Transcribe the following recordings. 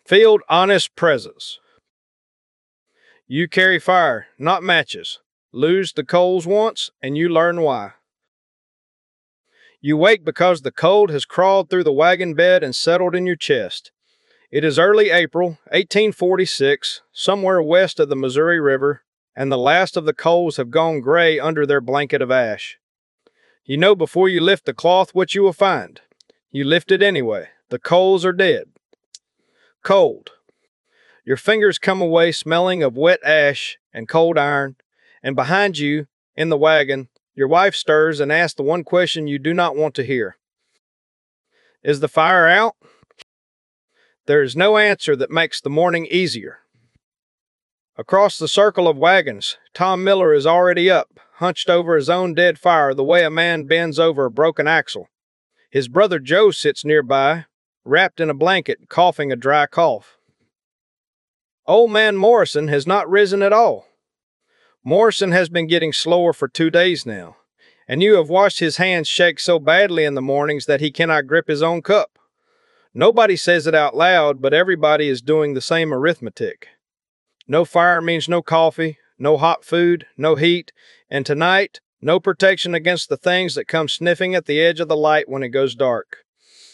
Field honest presence. You carry fire, not matches. Lose the coals once, and you learn why. You wake because the cold has crawled through the wagon bed and settled in your chest. It is early April, 1846, somewhere west of the Missouri River, and the last of the coals have gone gray under their blanket of ash. You know before you lift the cloth what you will find. You lift it anyway. The coals are dead. Cold. Your fingers come away smelling of wet ash and cold iron, and behind you, in the wagon, your wife stirs and asks the one question you do not want to hear. Is the fire out? There is no answer that makes the morning easier. Across the circle of wagons, Tom Miller is already up, hunched over his own dead fire the way a man bends over a broken axle. His brother Joe sits nearby, wrapped in a blanket, coughing a dry cough. Old man Morrison has not risen at all. Morrison has been getting slower for 2 days now, and you have watched his hands shake so badly in the mornings that he cannot grip his own cup. Nobody says it out loud, but everybody is doing the same arithmetic. No fire means no coffee, no hot food, no heat, and tonight, no protection against the things that come sniffing at the edge of the light when it goes dark.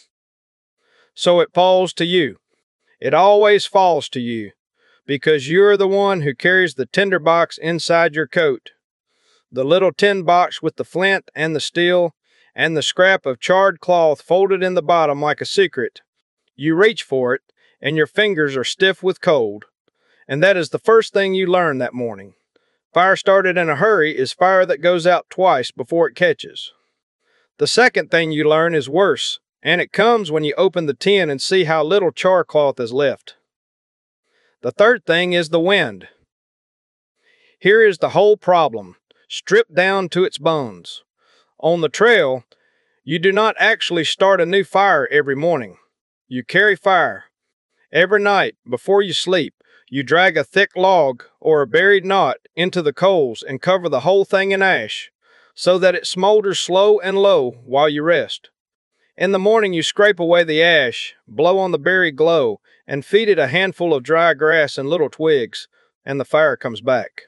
So it falls to you. It always falls to you, because you're the one who carries the tinder box inside your coat. The little tin box with the flint and the steel and the scrap of charred cloth folded in the bottom like a secret. You reach for it, and your fingers are stiff with cold. And that is the first thing you learn that morning. Fire started in a hurry is fire that goes out twice before it catches. The second thing you learn is worse, and it comes when you open the tin and see how little char cloth is left. The third thing is the wind. Here is the whole problem, stripped down to its bones. On the trail, you do not actually start a new fire every morning. You carry fire. Every night, before you sleep, you drag a thick log or a buried knot into the coals and cover the whole thing in ash, so that it smolders slow and low while you rest. In the morning you scrape away the ash, blow on the buried glow, and feed it a handful of dry grass and little twigs, and the fire comes back.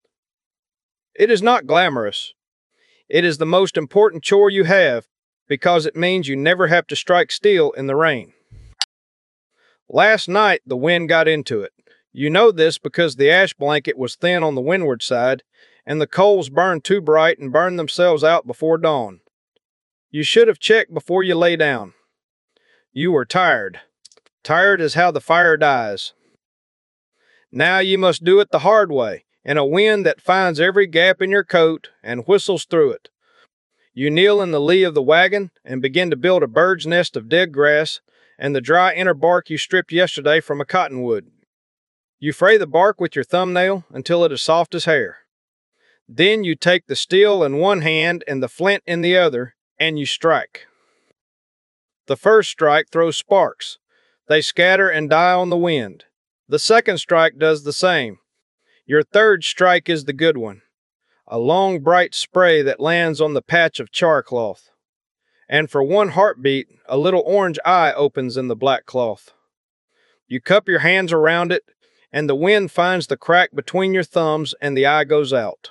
It is not glamorous. It is the most important chore you have, because it means you never have to strike steel in the rain. Last night the wind got into it. You know this because the ash blanket was thin on the windward side, and the coals burned too bright and burned themselves out before dawn. You should have checked before you lay down. You were tired. Tired is how the fire dies. Now you must do it the hard way, in a wind that finds every gap in your coat and whistles through it. You kneel in the lee of the wagon and begin to build a bird's nest of dead grass and the dry inner bark you stripped yesterday from a cottonwood. You fray the bark with your thumbnail until it is soft as hair. Then you take the steel in one hand and the flint in the other, and you strike. The first strike throws sparks. They scatter and die on the wind. The second strike does the same. Your third strike is the good one, a long bright spray that lands on the patch of char cloth. And for one heartbeat, a little orange eye opens in the black cloth. You cup your hands around it, and the wind finds the crack between your thumbs and the eye goes out.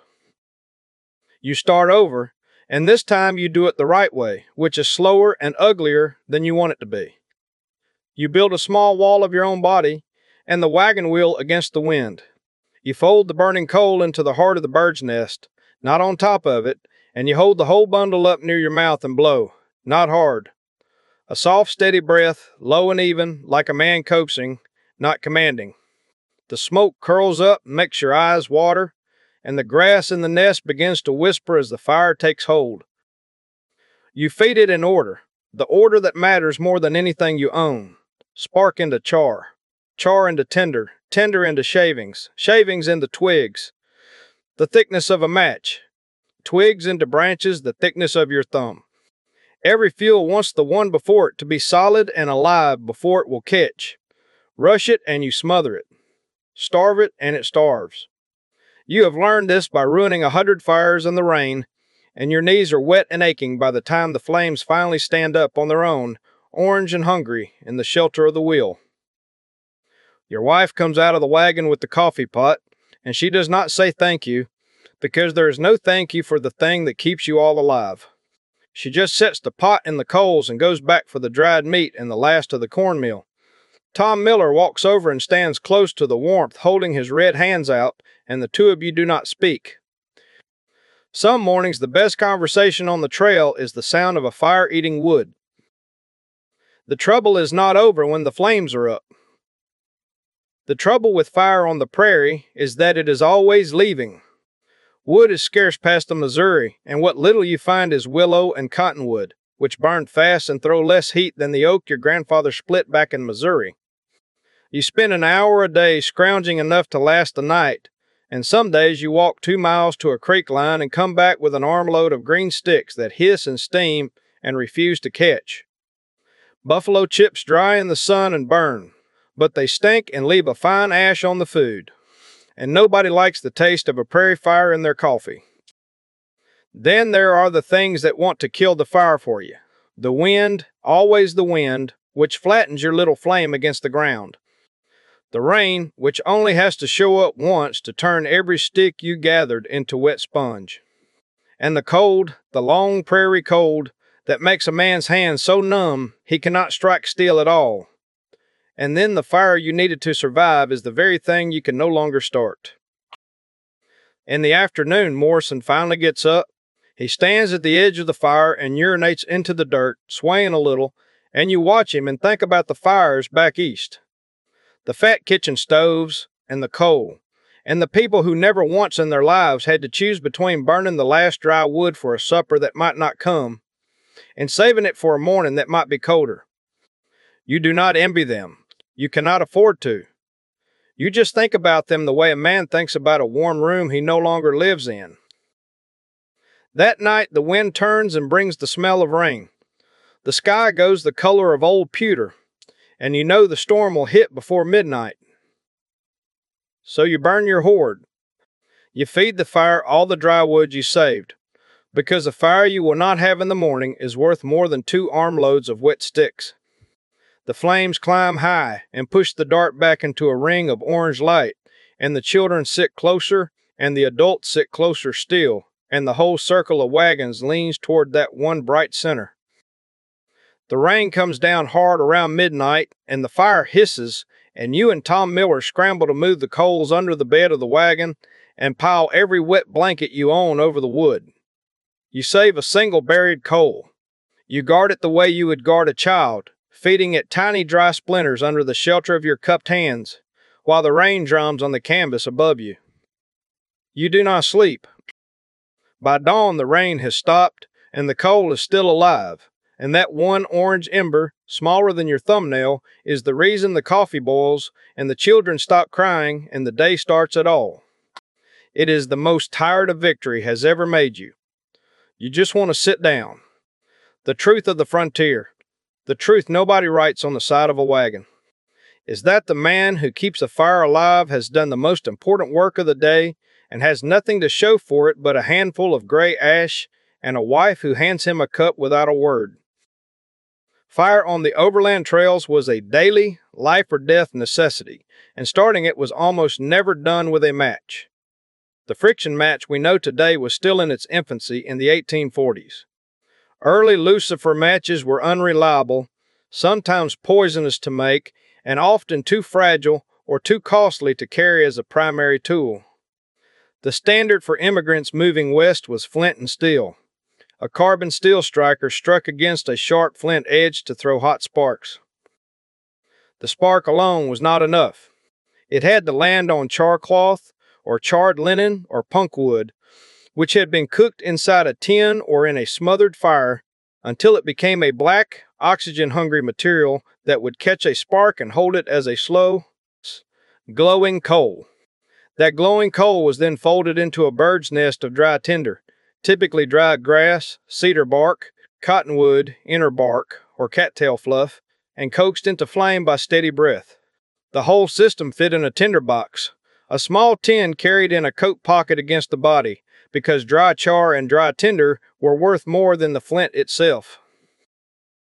You start over, and this time you do it the right way, which is slower and uglier than you want it to be. You build a small wall of your own body, and the wagon wheel against the wind. You fold the burning coal into the heart of the bird's nest, not on top of it, and you hold the whole bundle up near your mouth and blow, not hard. A soft, steady breath, low and even, like a man coaxing, not commanding. The smoke curls up and makes your eyes water, and the grass in the nest begins to whisper as the fire takes hold. You feed it in order, the order that matters more than anything you own. Spark into char, char into tinder, tinder into shavings, shavings into twigs, the thickness of a match, twigs into branches the thickness of your thumb. Every fuel wants the one before it to be solid and alive before it will catch. Rush it and you smother it. Starve it and it starves. You have learned this by ruining 100 fires in the rain, and your knees are wet and aching by the time the flames finally stand up on their own, orange and hungry, in the shelter of the wheel. Your wife comes out of the wagon with the coffee pot, and she does not say thank you, because there is no thank you for the thing that keeps you all alive. She just sets the pot in the coals and goes back for the dried meat and the last of the cornmeal. Tom Miller walks over and stands close to the warmth, holding his red hands out, and the two of you do not speak. Some mornings, the best conversation on the trail is the sound of a fire eating wood. The trouble is not over when the flames are up. The trouble with fire on the prairie is that it is always leaving. Wood is scarce past the Missouri, and what little you find is willow and cottonwood, which burn fast and throw less heat than the oak your grandfather split back in Missouri. You spend an hour a day scrounging enough to last the night, and some days you walk 2 miles to a creek line and come back with an armload of green sticks that hiss and steam and refuse to catch. Buffalo chips dry in the sun and burn, but they stink and leave a fine ash on the food, and nobody likes the taste of a prairie fire in their coffee. Then there are the things that want to kill the fire for you. The wind, always the wind, which flattens your little flame against the ground. The rain, which only has to show up once to turn every stick you gathered into wet sponge. And the cold, the long prairie cold, that makes a man's hands so numb he cannot strike steel at all. And then the fire you needed to survive is the very thing you can no longer start. In the afternoon, Morrison finally gets up. He stands at the edge of the fire and urinates into the dirt, swaying a little, and you watch him and think about the fires back east. The fat kitchen stoves, and the coal, and the people who never once in their lives had to choose between burning the last dry wood for a supper that might not come, and saving it for a morning that might be colder. You do not envy them. You cannot afford to. You just think about them the way a man thinks about a warm room he no longer lives in. That night the wind turns and brings the smell of rain. The sky goes the color of old pewter, and you know the storm will hit before midnight. So you burn your hoard. You feed the fire all the dry wood you saved, because a fire you will not have in the morning is worth more than 2 armloads of wet sticks. The flames climb high and push the dart back into a ring of orange light, and the children sit closer, and the adults sit closer still, and the whole circle of wagons leans toward that one bright center. The rain comes down hard around midnight, and the fire hisses, and you and Tom Miller scramble to move the coals under the bed of the wagon and pile every wet blanket you own over the wood. You save a single buried coal. You guard it the way you would guard a child, feeding it tiny dry splinters under the shelter of your cupped hands, while the rain drums on the canvas above you. You do not sleep. By dawn the rain has stopped, and the coal is still alive, and that one orange ember, smaller than your thumbnail, is the reason the coffee boils, and the children stop crying, and the day starts at all. It is the most tired a victory has ever made you. You just want to sit down. The truth of the frontier, the truth nobody writes on the side of a wagon, is that the man who keeps a fire alive has done the most important work of the day and has nothing to show for it but a handful of gray ash and a wife who hands him a cup without a word. Fire on the overland trails was a daily, life-or-death necessity, and starting it was almost never done with a match. The friction match we know today was still in its infancy in the 1840s. Early lucifer matches were unreliable, sometimes poisonous to make, and often too fragile or too costly to carry as a primary tool. The standard for immigrants moving west was flint and steel. A carbon steel striker struck against a sharp flint edge to throw hot sparks. The spark alone was not enough. It had to land on char cloth, or charred linen, or punk wood, which had been cooked inside a tin or in a smothered fire until it became a black, oxygen-hungry material that would catch a spark and hold it as a slow, glowing coal. That glowing coal was then folded into a bird's nest of dry tinder, typically dried grass, cedar bark, cottonwood, inner bark, or cattail fluff, and coaxed into flame by steady breath. The whole system fit in a tinder box, a small tin carried in a coat pocket against the body, because dry char and dry tinder were worth more than the flint itself.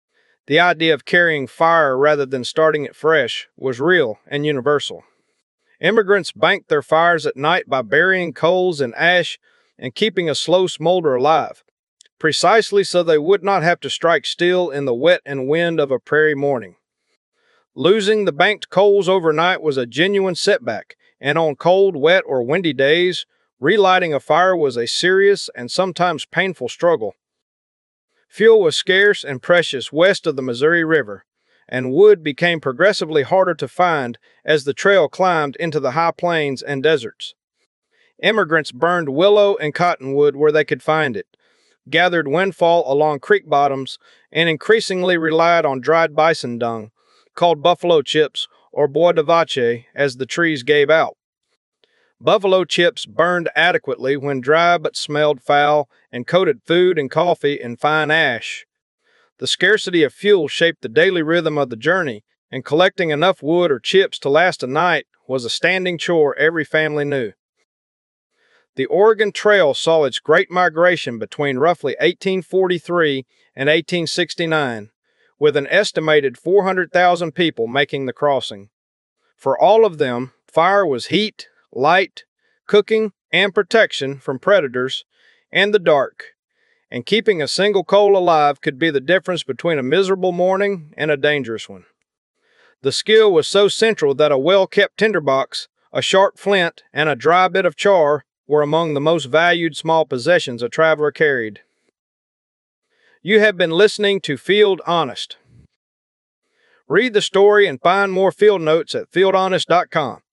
The idea of carrying fire rather than starting it fresh was real and universal. Immigrants banked their fires at night by burying coals in ash and keeping a slow smolder alive, precisely so they would not have to strike steel in the wet and wind of a prairie morning. Losing the banked coals overnight was a genuine setback, and on cold, wet, or windy days, relighting a fire was a serious and sometimes painful struggle. Fuel was scarce and precious west of the Missouri River, and wood became progressively harder to find as the trail climbed into the high plains and deserts. Immigrants burned willow and cottonwood where they could find it, gathered windfall along creek bottoms, and increasingly relied on dried bison dung, called buffalo chips or bois de vache, as the trees gave out. Buffalo chips burned adequately when dry but smelled foul and coated food and coffee in fine ash. The scarcity of fuel shaped the daily rhythm of the journey, and collecting enough wood or chips to last a night was a standing chore every family knew. The Oregon Trail saw its great migration between roughly 1843 and 1869, with an estimated 400,000 people making the crossing. For all of them, fire was heat, light, cooking, and protection from predators and the dark, and keeping a single coal alive could be the difference between a miserable morning and a dangerous one. The skill was so central that a well-kept tinderbox, a sharp flint, and a dry bit of char were among the most valued small possessions a traveler carried. You have been listening to Field Honest. Read the story and find more field notes at fieldhonest.com.